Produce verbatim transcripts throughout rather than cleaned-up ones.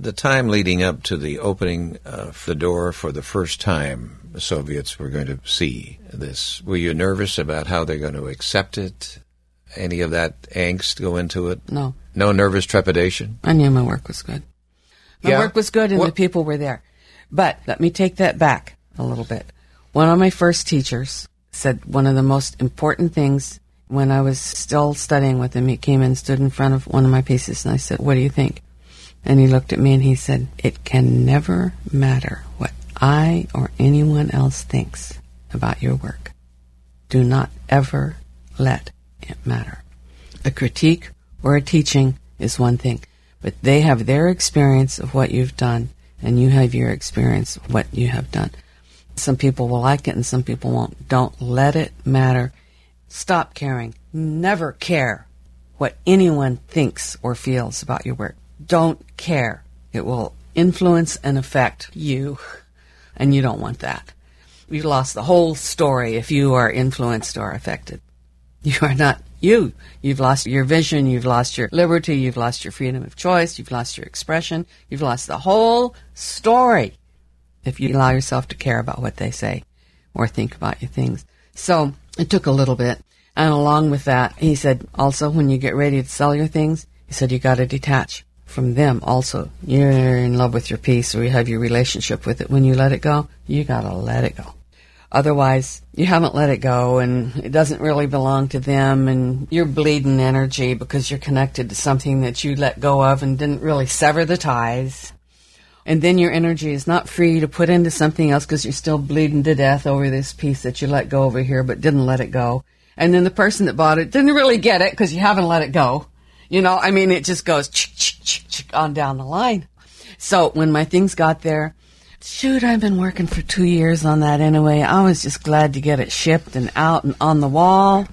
the time leading up to the opening of the door for the first time the Soviets were going to see this, were you nervous about how they're going to accept it? Any of that angst go into it? No. No nervous trepidation? I knew my work was good. My yeah? work was good and what? The people were there. But let me take that back a little bit. One of my first teachers said one of the most important things when I was still studying with him. He came and stood in front of one of my pieces, and I said, "What do you think?" And he looked at me and he said, "It can never matter what I or anyone else thinks about your work. Do not ever let it matter. A critique or a teaching is one thing, but they have their experience of what you've done, and you have your experience of what you have done. Some people will like it and some people won't. Don't let it matter. Stop caring. Never care what anyone thinks or feels about your work. Don't care. It will influence and affect you, and you don't want that. You've lost the whole story if you are influenced or affected. You are not you. You've lost your vision. You've lost your liberty. You've lost your freedom of choice. You've lost your expression. You've lost the whole story if you allow yourself to care about what they say or think about your things." So it took a little bit. And along with that, he said, also, when you get ready to sell your things, he said, you got to detach from them also. You're in love with your piece, or you have your relationship with it. When you let it go, you got to let it go. Otherwise, you haven't let it go, and it doesn't really belong to them, and you're bleeding energy because you're connected to something that you let go of and didn't really sever the ties. And then your energy is not free to put into something else because you're still bleeding to death over this piece that you let go over here but didn't let it go. And then the person that bought it didn't really get it because you haven't let it go. You know, I mean, it just goes chick, chick, chick, chick on down the line. So when my things got there, shoot, I've been working for two years on that anyway. I was just glad to get it shipped and out and on the wall.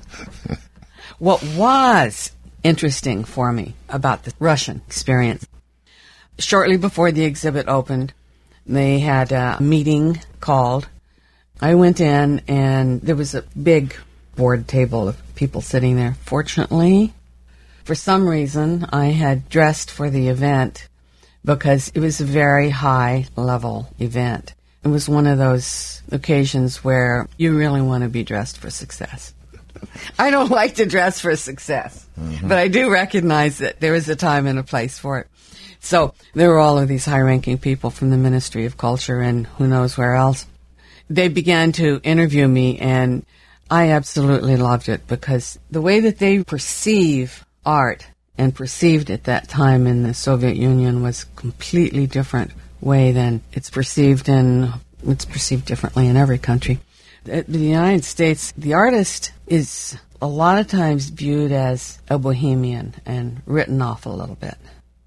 What was interesting for me about the Russian experience, shortly before the exhibit opened, they had a meeting called. I went in, and there was a big board table of people sitting there. Fortunately, for some reason, I had dressed for the event because it was a very high-level event. It was one of those occasions where you really want to be dressed for success. I don't like to dress for success, mm-hmm. but I do recognize that there is a time and a place for it. So there were all of these high-ranking people from the Ministry of Culture and who knows where else. They began to interview me, and I absolutely loved it because the way that they perceive art and perceived at that time in the Soviet Union was a completely different way than it's perceived in, it's perceived differently in every country. In the United States, the artist is a lot of times viewed as a bohemian and written off a little bit.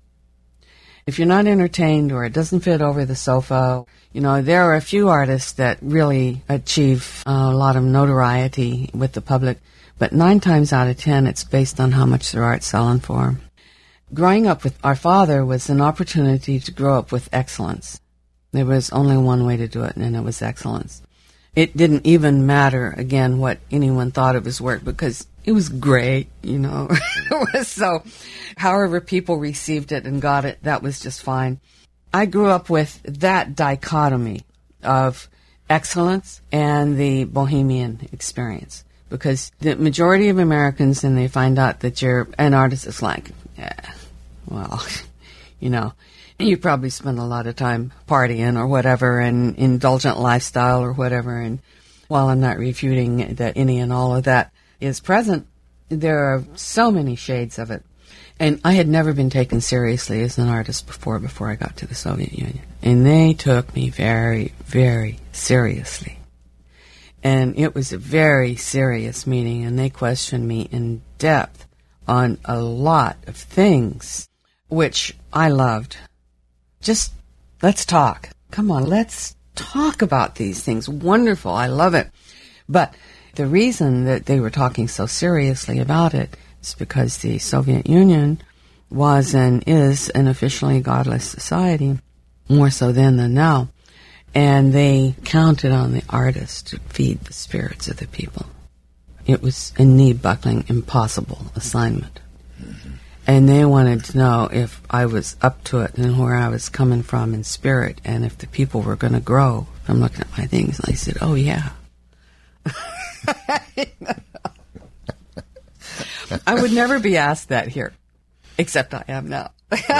If you're not entertained or it doesn't fit over the sofa, you know, there are a few artists that really achieve uh, a lot of notoriety with the public, but nine times out of ten, it's based on how much their art's selling for. Growing up with our father was an opportunity to grow up with excellence. There was only one way to do it, and it was excellence. It didn't even matter, again, what anyone thought of his work, because it was great, you know. It was so, however people received it and got it, that was just fine. I grew up with that dichotomy of excellence and the bohemian experience, because the majority of Americans, and they find out that you're an artist, is like, yeah, well, you know, you probably spend a lot of time partying or whatever, and indulgent lifestyle or whatever. And while I'm not refuting that any and all of that is present, there are so many shades of it. And I had never been taken seriously as an artist before, before I got to the Soviet Union. And they took me very, very seriously. And it was a very serious meeting, and they questioned me in depth on a lot of things, which I loved. Just, let's talk. Come on, let's talk about these things. Wonderful, I love it. But the reason that they were talking so seriously about it is because the Soviet Union was and is an officially godless society, more so then than now. And they counted on the artists to feed the spirits of the people. It was a knee-buckling, impossible assignment. Mm-hmm. And they wanted to know if I was up to it and where I was coming from in spirit and if the people were going to grow. I'm looking at my things and I said, oh, yeah. I would never be asked that here, except I am now.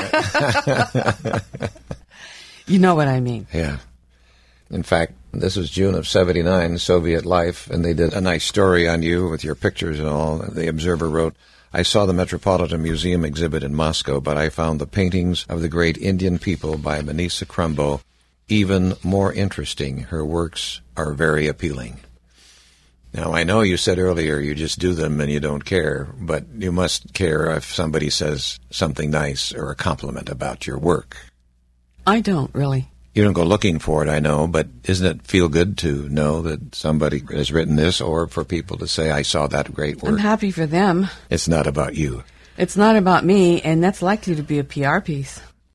You know what I mean. Yeah. In fact, this was June of seventy-nine, Soviet life, and they did a nice story on you with your pictures and all. The Observer wrote, I saw the Metropolitan Museum exhibit in Moscow, but I found the paintings of the great Indian people by Manisa Crumbo even more interesting. Her works are very appealing. Now, I know you said earlier you just do them and you don't care, but you must care if somebody says something nice or a compliment about your work. I don't, really. You don't go looking for it, I know, but doesn't it feel good to know that somebody has written this, or for people to say, I saw that great work? I'm happy for them. It's not about you. It's not about me, and that's likely to be a P R piece.